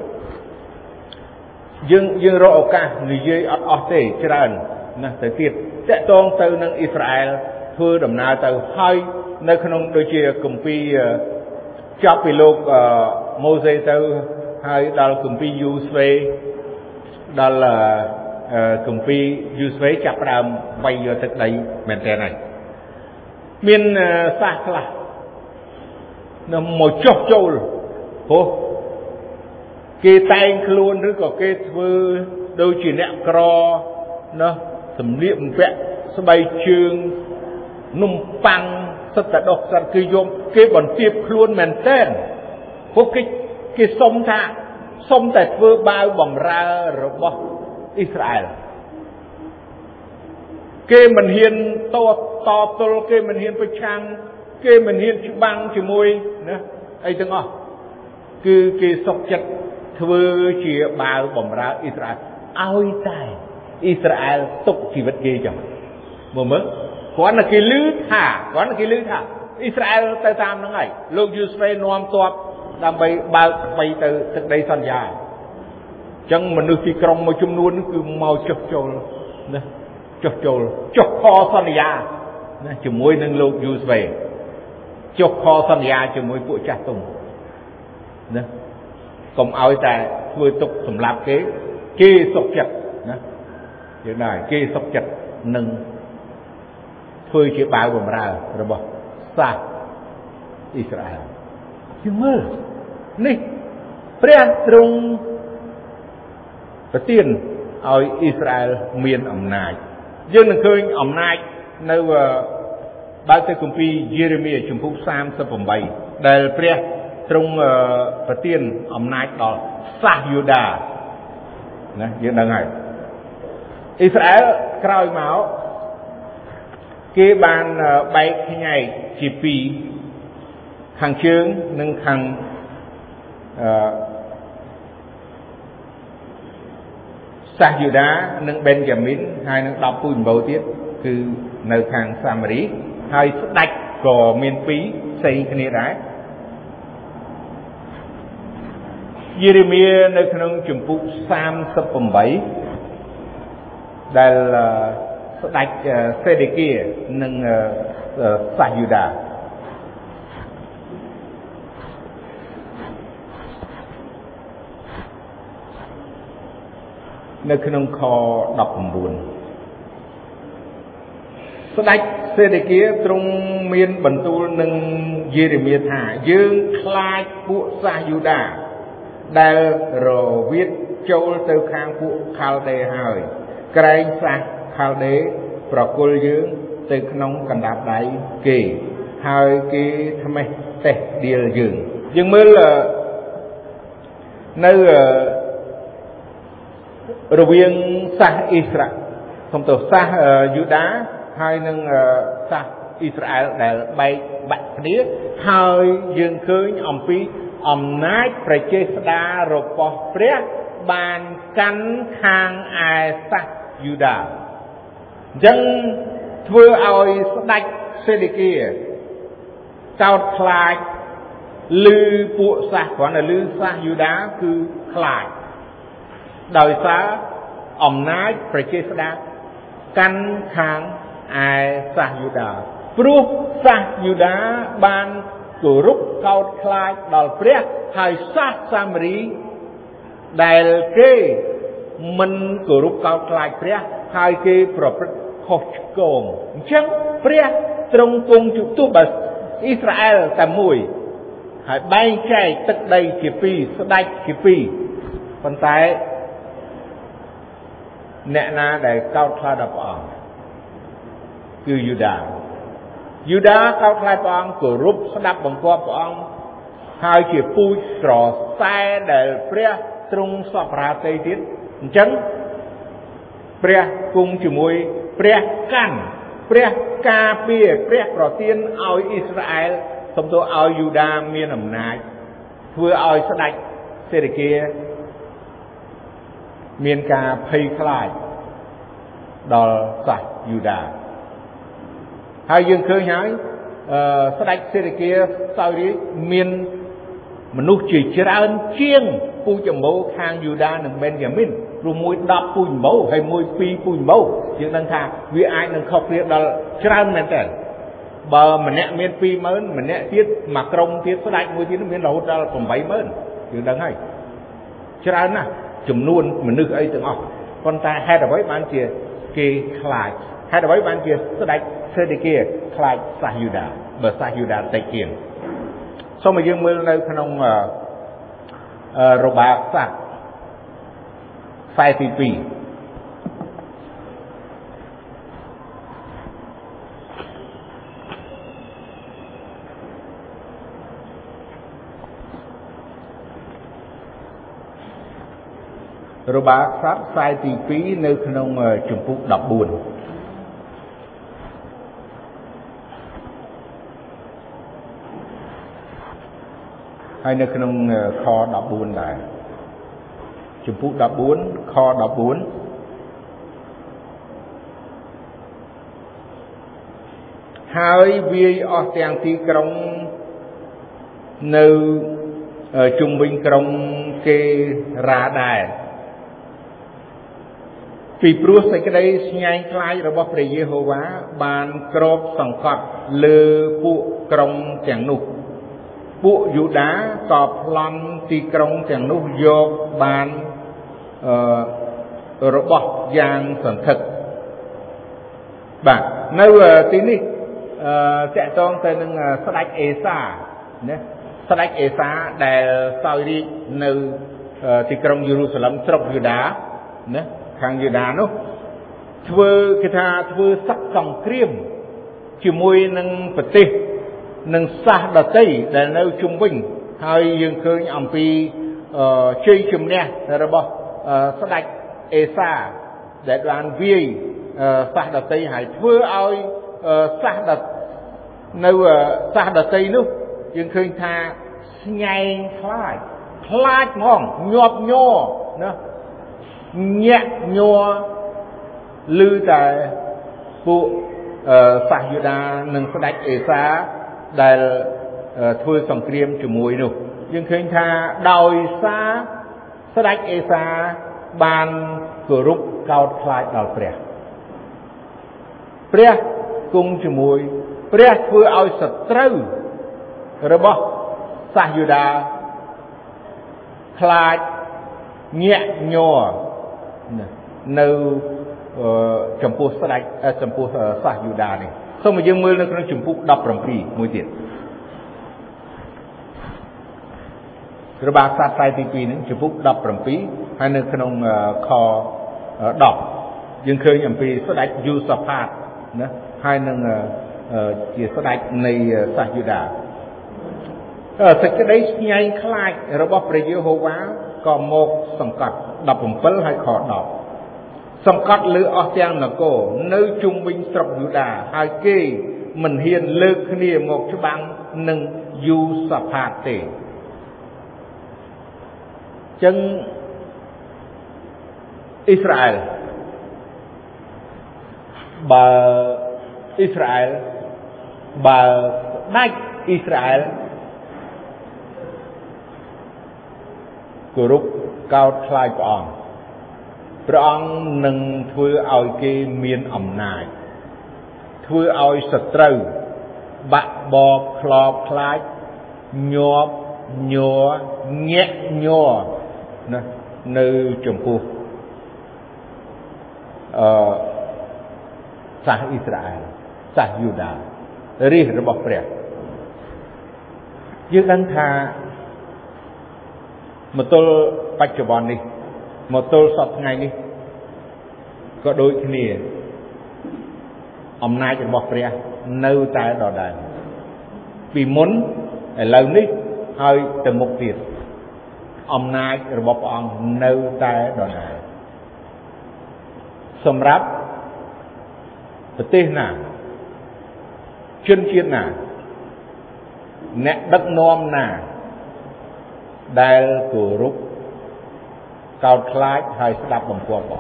យើងរកឱកាសនិយាយអត់អស់ទេច្រើនណាស់ទៅទៀតតាក់ទងទៅនឹងអ៊ីស្រាអែលធ្វើដំណើរទៅហើយនៅក្នុងដូចជាគម្ពីរចប់ពីលោកម៉ូសេទៅហើយដល់គម្ពីរយូស្វេដល់គម្ពីរយូស្វេចាប់ផ្ដើមវាយយកទឹកដីមែនតើហើយមានសាសខ្លះនៅមកចុះចូលព្រោះគេតែងខ្លួនឬក៏គេធ្វើដូចជាអ្នកក្រណាសម្លៀកបំពាក់ស្បែកជើងនំប៉័ងសិតតែដុសសិតគឺយកគេបន្ទាបខ្លួនមែនតើព្រោះគេសុំថាសុំតែធ្វើបាវបំរើរបស់អ៊ីស្រាអែលគេមិនហ៊ានតទល់គេមិនហ៊ានប្រឆាំងគេមិនហ៊ានច្បាំងជាមួយណាអីទាំងអស់គឺគេសុខចិត្តធ្វើជាបាវបំរើអ៊ីស្រាអែលឲ្យតែអ៊ីស្រាអែលទុកជីវិតគេចឹងមើលគ្រាន់តែគេឮថាអ៊ីស្រាអែលទៅតាមហ្នឹងហើយលោកយូស្វេនាំទ័ពដើម្បីបើកបីទៅទឹកដីសន្យាអញ្ចឹងមនុស្សទីក្រុងមួយចំនួនគឺមកចុះចូលណាចុះចូលចុះខសន្យាណាជាមួយនឹងលោកយូស្វេចុះខសន្យាជាមួយពួកចាស់ទុំណាកុំឲ្យតែធ្វើទុកសម្រាប់គេសុខចិត្តណាយើងដែរគេសុខចិត្តនឹងធ្វើជាបាវបំរើរបស់សាសអ៊ីស្រាអែលយើងមើលនេះព្រះទ្រង់ប្រទានឲ្យអ៊ីស្រាអែលមានអំណាចយើងនឹងឃើញអំណាចនៅបើទៅគម្ពីរយេរេមៀជំពូក38ដែលព្រះទ្រង់ប្រទានអំណាចដល់សាសយូដាណាយើងដឹងហើយអ៊ីស្រាអែលក្រោយមកគេបានបែកខ្ញែកជាពីរខាងជើងនិងខាងសាសយូដានិងបេនយ៉ាមីនហើយនឹង10ពូជម្បូរទៀតគឺនៅខាងសាមារីហើយស្ដេចក៏មានពីរផ្សេងគ្នាដែរយេរេមៀនៅក្នុងជំពូក38ដែលស្ដេចសេដេគៀនិងសាសយូដានៅក្នុងខ19ស្ដេចសេដេគៀទ្រង់មានបន្ទូលនឹងយេរេមៀថាយើងខ្លាចពួកសាសយូដាដែលរវិតចូលទៅខាងពួកខាល់ដេហើយក្រែងសាសខាល់ដេប្រគល់យើងទៅក្នុងកណ្ដាប់ដៃគេហើយគេថ្មេះតេះដៀលយើងមើលនៅរវាងសាសអ៊ីស្រាអែលសំទោសសាសយូដាហើយនឹងសាសអ៊ីស្រាអែលដែលបែកបាក់គ្នាហើយយើងឃើញអំពីអំណាចប្រជាស្ដាររបស់ព្រះបានកាន់ខាងឯសាសយូដាអញ្ចឹងធ្វើឲ្យស្ដេចសេដេគៀកោតខ្លាចឮពួកសាសគ្រាន់តែឮសាសយូដាគឺខ្លាចដោយសារអំណាចប្រជាស្ដារកាន់ខាងឯសាសយូដាព្រោះសាសយូដាបានគោរពកោតខ្លាចដល់ព្រះហើយសាសសាមារីដែលគេមិនគោរពកោតខ្លាចព្រះហើយគេប្រព្រឹត្តខុសឆ្គងអញ្ចឹងព្រះទ្រង់គង់ជួបទោះបើអ៊ីស្រាអែលតែមួយហើយបែងចែកទឹកដីជាពីរស្ដេចជាពីរប៉ុន្តែអ្នកណាដែលកោតខ្លាចដល់ព្រះអង្គគឺយូដាកោតខ្លាចព្រះអង្គគោរពស្ដាប់បង្គាប់ព្រះអង្គហើយជាពូជស្រសែដែលព្រះទ្រង់សពរាតីទៀតអញ្ចឹងព្រះគង់ជាមួយព្រះកាន់ព្រះការពារព្រះប្រទានឲ្យអ៊ីស្រាអែលសំទោសឲ្យយូដាមានអំណាចធ្វើឲ្យស្ដេចសេដេគៀមានការភ័យខ្លាចដល់សាសយូដាហើយយើងឃើញហើយស្ដេចសេដេគៀសោយរាជមានមនុស្សជាច្រើនជាងពូជអម្បូរខាងយូដានិងបេនយ៉ាមីនព្រោះមួយ10ពូជអម្បូរហើយមួយ2ពូជអម្បូរយើងដឹងថាវាអាចនឹងខុសគ្នាដល់ច្រើនមែនតើបើម្នាក់មាន 20000 ម្នាក់ទៀតមួយក្រុមទៀតស្ដេចមួយទៀតមានរហូតដល់ 80000 យើងដឹងហើយច្រើនណាស់ចំនួនមនុស្សអីទាំងអស់ប៉ុន្តែហេតុអ្វីបានជាគេខ្លាចហេតុអ្វីបានជាស្ដេចសេដេគៀខ្លាចសាសយូដាបើសាសយូដាតិចជាងសូមឲ្យយើងមើលនៅក្នុងរបារក្សត្រខ្សែទី2របារក្សត្រខ្សែទី2នៅក្នុងជំពូក14ហើយនៅក្នុងខ14ដែរជំពូក14ខ14ហើយវាយអស់ទាំងទីក្រុងនៅជុំវិញក្រុងគេរ៉ាដែរពីព្រោះសេចក្តីស្ញែងខ្លាចរបស់ព្រះយេហូវ៉ាបានគ្របសង្កត់លើពួកក្រុងទាំងនោះពួកយូដាក៏ប្លន់ទីក្រុងទាំងនោះយកបានរបស់យ៉ាងសន្ធឹកបាទនៅទីនេះតកតងទៅនឹងស្ដេចអេសាណាស្ដេចអេសាដែលសោយរាជនៅទីក្រុងយេរូសាឡិមស្រុកយូដាណាខាងយូដានោះគេថាធ្វើសឹកសង្គ្រាមជាមួយនឹងប្រទេសនឹងសាសដតីដែលនៅជុំវិញហើយយើងឃើញអំពីជ័យជំនះរបស់ស្ដេចអេសាដែលបានវាយសាសដតីហើយធ្វើឲ្យសាសដនៅសាសដតីនោះយើងឃើញថាស្ញែងខ្លាចហ្មងញាប់ញ័រណាញាក់ញ័រឮតែពួកសាសយូដានិងស្ដេចអេសាដែលធ្វើសង្គ្រាមជាមួយនោះយើងឃើញថាដោយសារស្ដេចអេសាបានគោរពកោតខ្លាចដល់ព្រះព្រះគង់ជាមួយព្រះធ្វើឲ្យសត្រូវរបស់សាសយូដាខ្លាចញាក់ញ័រនៅចំពោះស្ដេចចំពោះសាសយូដានេះសូមឲ្យយើងមើលនៅក្នុងជំពូក17មួយទៀតរបាសាស្ត្រទី2នឹងជំពូក17ហើយនៅក្នុងខ10យើងឃើញអំពីស្ដេចយូសាផាតណាហើយនឹងជាស្ដេចនៃសាសយូដាសេចក្តីស្ញែងខ្លាចរបស់ព្រះយេហូវ៉ាក៏មកសង្កត់17ហើយខ10សង្កត់លើអស់ទាំងនគរនៅជុំវិញស្រុកយូដាហើយគេមិនហ៊ានលើកគ្នាមកច្បាំងនឹងយូសាផាតទេចឹងអ៊ីស្រាអែលបើអ៊ីស្រាអែលបើដាច់អ៊ីស្រាអែលគោរពកោតខ្លាចព្រះអង្គនឹងធ្វើឲ្យគេមានអំណាចធ្វើឲ្យសត្រូវបាក់បបខ្លោបខ្លាចញាប់ញ័រញាក់ញ័រណានៅចំពោះសាសអ៊ីស្រាអែលសាសយូដារាជរបស់ព្រះយើងដឹងថាមកទល់បច្ចុប្បន្ននេះមកទល់សប្តាហ៍ថ្ងៃនេះក៏ដូចគ្នាអំណាចរបស់ព្រះនៅតែដដែលពីមុនឥឡូវនេះហើយទៅមុខទៀតអំណាចរបស់ព្រះអង្គនៅតែដដែលសម្រាប់ប្រទេសណាជនជាតិណាអ្នកដឹកនាំណាដែលគោរពកោតខ្លាចហើយស្ដាប់បំពន់ព្រះ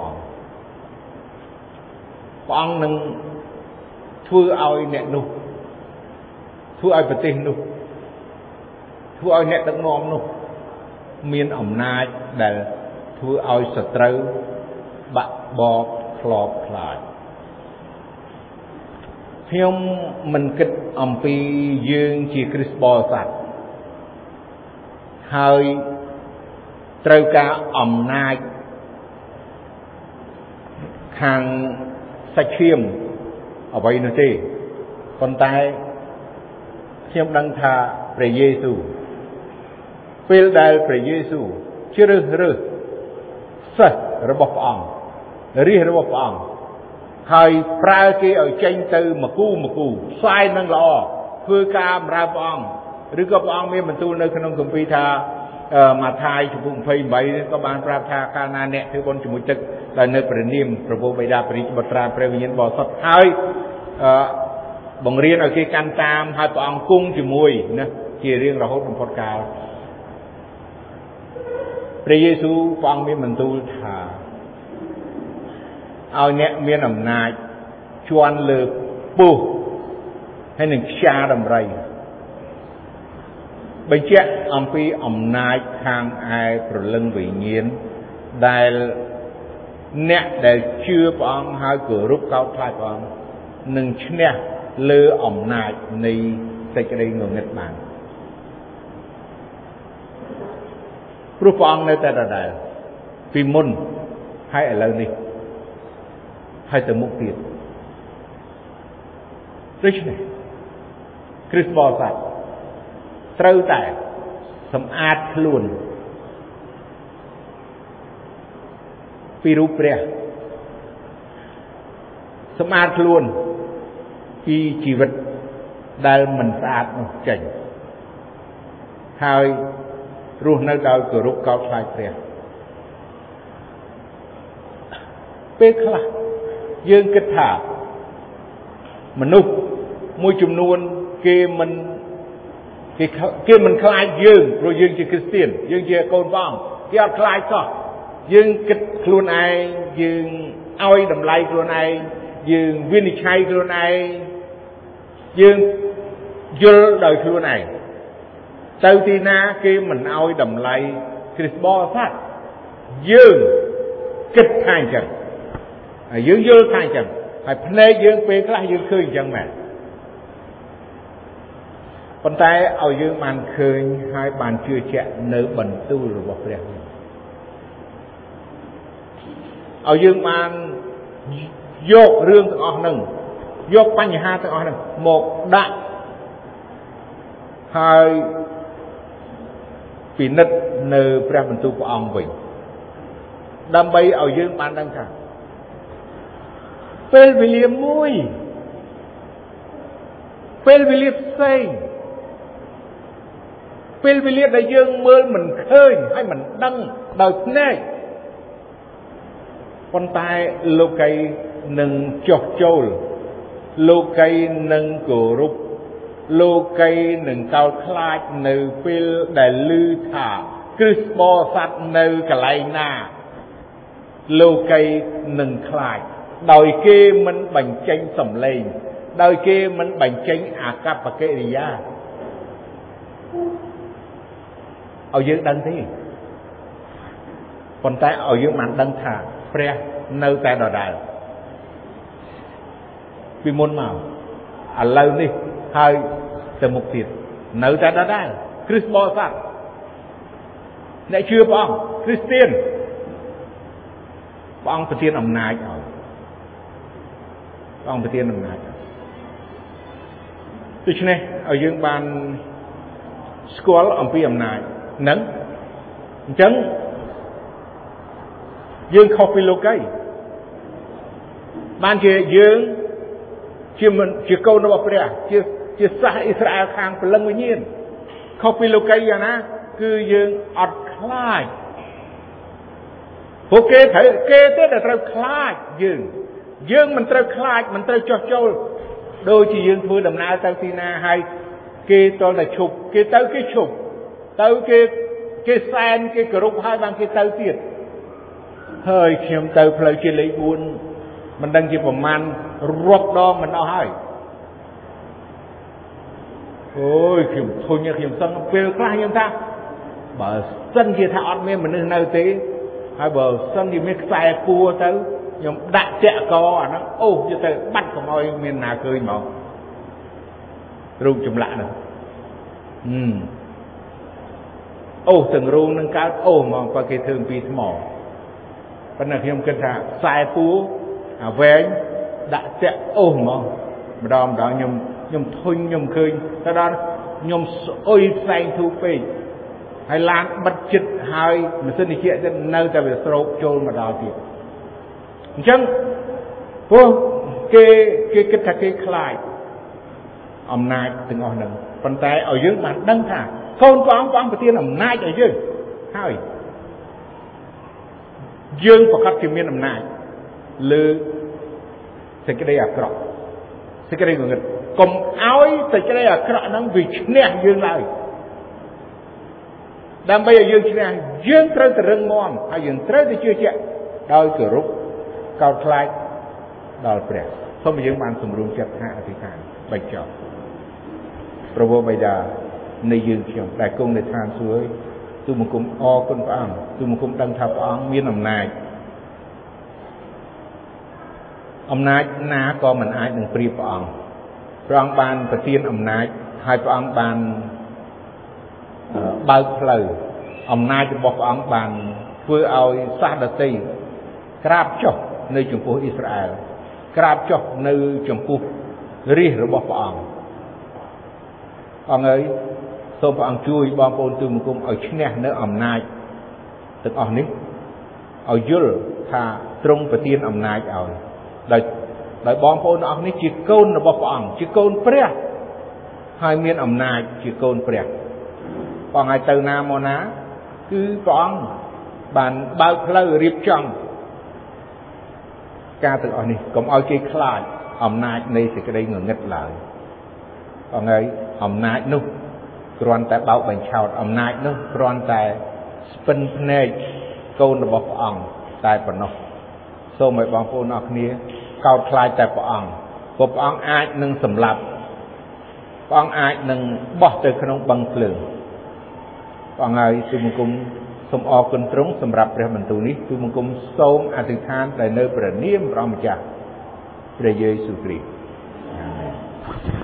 អង្គនឹងធ្វើឲ្យអ្នកនោះធ្វើឲ្យប្រទេសនោះធ្វើឲ្យអ្នកដឹកនាំនោះមានអំណាចដែលធ្វើឲ្យសត្រូវបាក់បបខ្លោបខ្លាចខ្ញុំមិនគិតអំពីយើងជាគ្រិស្តបរិស័ទហើយត្រូវការអំណាចខាងសាច់ឈាមអ្វីនោះទេប៉ុន្តែខ្ញុំដឹងថាព្រះយេស៊ូវពេលដែលព្រះយេស៊ូវជ្រើសរើសសិស្សរបស់ព្រះអង្គរាជរបស់ព្រះអង្គហើយប្រើគេឲ្យចេញទៅមកគូផ្សាយនឹងល្អធ្វើការបម្រើព្រះអង្គឬក៏ព្រះអង្គមានបន្ទូលនៅក្នុងគម្ពីរថាម៉ាថាយជំពូក28ក៏បានប្រាប់ថាកាលណាអ្នកធ្វើបុណ្យជាមួយទឹកដែលនៅព្រះនាមព្រះពុទ្ធបិតាព្រះរាជបុត្រាព្រះវិញ្ញាណបរិសុទ្ធហើយបង្រៀនឲ្យគេកាន់តាមហើយព្រះអង្គគង់ជាមួយណាជារៀងរហូតបំផុតកាលព្រះយេស៊ូវព្រះអង្គមានបន្ទូលថាឲ្យអ្នកមានអំណាចជាន់លើពស់ហើយនឹងខ្យាដំរីបញ្ជាក់អំពីអំណាចខាងឯព្រលឹងវិញ្ញាណដែលអ្នកដែលជឿព្រះអង្គហើយគោរពកោតខ្លាចព្រះអង្គនឹងឈ្នះលើអំណាចនៃសេចក្តីងងឹតបានព្រោះព្រះអង្គនៅតែដដែលពីមុនហើយឥឡូវនេះហើយទៅមុខទៀតដូច្នេះគ្រិស្តបរិស័ទត្រូវតែសម្អាតខ្លួនពីរូបព្រះសម្អាតខ្លួនពីជីវិតដែលមិនស្អាតនោះចេញហើយរស់នៅដោយគោរពកោតខ្លាចព្រះពេលខ្លះយើងគិតថាមនុស្សមួយចំនួនគេមិនខ្លាចយើងព្រោះយើងជាគ្រីស្ទានយើងជាកូនព្រះអង្គគេអត់ខ្លាចសោះយើងគិតខ្លួនឯងយើងឲ្យតម្លៃខ្លួនឯងយើងវិនិច្ឆ័យខ្លួនឯងយើងយល់ដោយខ្លួនឯងទៅទីណាគេមិនឲ្យតម្លៃគ្រីស្ទបរិស័ទយើងគិតថាអញ្ចឹងហើយយើងយល់ថាអញ្ចឹងហើយភ្នែកយើងពេលខ្លះយើងឃើញអញ្ចឹងមែនប៉ុន្តែឲ្យយើងបានឃើញហើយបានជឿជាក់នៅបន្ទូលរបស់ព្រះឲ្យយើងបានយករឿងទាំងអស់ហ្នឹងយកបញ្ហាទាំងអស់ហ្នឹងមកដាក់ហើយពិនិត្យនៅព្រះបន្ទូលព្រះអង្គវិញដើម្បីឲ្យយើងបានដឹងថាពេលវេលាមួយពេលវេលាផ្សេងពេលវេលាដែលយើងមើលមិនឃើញហើយមិនដឹងដោយភ្នែកប៉ុន្តែលោកីនឹងចុះចូលលោកីនឹងគោរពលោកីនឹងកោតខ្លាចនៅពេលដែលឮថាគ្រិស្តបរិស័ទនៅកន្លែងណាលោកីនឹងខ្លាចដោយគេមិនបញ្ចេញសម្លេងដោយគេមិនបញ្ចេញអាកប្បកិរិយាឲ្យយើងដឹងទេប៉ុន្តែឲ្យយើងបានដឹងថាព្រះនៅតែដដែលពីមុនមកឥឡូវនេះហើយទៅមុខទៀតនៅតែដដែលគ្រិស្តបរិស័ទអ្នកជឿព្រះអង្គគ្រីស្ទានព្រះអង្គប្រទានអំណាចឲ្យព្រះអង្គប្រទានអំណាចដូច្នេះឲ្យយើងបានស្គាល់អំពីអំណាចហ្នឹងអញ្ចឹងយើងខុសពីលោកីបានជាយើងជាកូនរបស់ព្រះជាសាសអ៊ីស្រាអែលខាងព្រលឹងវិញ្ញាណខុសពីលោកីយ៉ាងណាគឺយើងអត់ខ្លាចពួកគេទេដែលត្រូវខ្លាចយើងមិនត្រូវខ្លាចមិនត្រូវចោះចូលដូចជាយើងធ្វើដំណើរទៅទីណាហើយគេតល់តែឈប់គេទៅគេឈប់ទៅគេសែនគេគោរពហើយបានគេទៅទៀតហើយខ្ញុំទៅផ្លូវជាលេខ4មិនដឹងជាប្រមាណរាប់ដងមិនអស់ហើយអូយខ្ញុំធុញខ្ញុំសឹងពេលខ្លះខ្ញុំថាបើសិនជាថាអត់មានមនុស្សនៅទេហើយបើសិនជាមានខ្សែពួរទៅខ្ញុំដាក់តាក់កអាហ្នឹងអូសទៅបាត់កុំឲ្យមានណាឃើញហ្មងរូបចម្លាក់ហ្នឹងអូសទាំងរូងនឹងកើតអូសហ្មងបើគេធ្វើពីថ្មប៉ុន្តែខ្ញុំគិតថាខ្សែពួរអាវែងដាក់តាក់អូសហ្មងម្ដងខ្ញុំធុញខ្ញុំឃើញទៅដល់ខ្ញុំស្អុយផ្សែងធូរពេកហើយឡានបិទចិត្តហើយម៉ាស៊ីនត្រជាក់ទៀតនៅតែវាស្រោបចូលមកដល់ទៀតអញ្ចឹងព្រោះគេគិតថាគេខ្លាចអំណាចទាំងអស់ហ្នឹងប៉ុន្តែឲ្យយើងបានដឹងថាកូនព្រះអង្គប្រទានអំណាចឲ្យយើងហើយយើងប្រកាសជាមានអំណាចលើសេចក្តីអាក្រក់សេចក្តីងងឹតកុំឲ្យសេចក្តីអាក្រក់ហ្នឹងវាឈ្នះយើងឡើយដើម្បីឲ្យយើងឈ្នះយើងត្រូវតែរឹងមាំហើយយើងត្រូវតែជឿជាក់ដោយគោរពកោតខ្លាចដល់ព្រះសូមឲ្យយើងបានសម្រួមចិត្តថាអធិដ្ឋានបិចចប់ព្រះវរបិតានៃយើងខ្ញុំដែលគង់នៅឋានសួគ៌ទូលបង្គំអរគុណព្រះអង្គទូលបង្គំដឹងថាព្រះអង្គមានអំណាចណាក៏មិនអាចនឹងព្រៀបព្រះអង្គបានប្រទានអំណាចហើយព្រះអង្គបានបើកផ្លូវអំណាចរបស់ព្រះអង្គបានធ្វើឲ្យសាសដទៃក្រាបចុះនៅចំពោះអ៊ីស្រាអែលក្រាបចុះនៅចំពោះរាជរបស់ព្រះអង្គអង្គហើយសូមព្រះអង្គជួយបងប្អូនទូលបង្គំឲ្យឈ្នះនៅអំណាចទាំងអស់នេះឲ្យយល់ថាទ្រង់ប្រទានអំណាចឲ្យដោយបងប្អូនទាំងអស់នេះជាកូនរបស់ព្រះអង្គជាកូនព្រះហើយមានអំណាចជាកូនព្រះព្រះអង្គឲ្យទៅណាមកណាគឺព្រះអង្គបានបើកផ្លូវរៀបចំការទាំងអស់នេះកុំឲ្យគេខ្លាចអំណាចនៃសេចក្តីងងឹតឡើយអង្គហើយអំណាចនោះគ្រាន់តែបោកបញ្ឆោតអំណាចនោះគ្រាន់តែស្ពិនភ្នែកកូនរបស់ព្រះអង្គតែប៉ុណ្ណោះសូមឲ្យបងប្អូនអរគ្នាកោតខ្លាចតែព្រះអង្គព្រោះព្រះអង្គអាចនឹងសម្លាប់ព្រះអង្គអាចនឹងបោះទៅក្នុងបឹងភ្លើងបងហើយទូបង្គំសូមអរគុណទ្រង់សម្រាប់ព្រះបន្ទូលនេះទូបង្គំសូមអធិដ្ឋានតែនៅព្រះនាមព្រះម្ចាស់ព្រះយេស៊ូវគ្រីស្ទអាមែន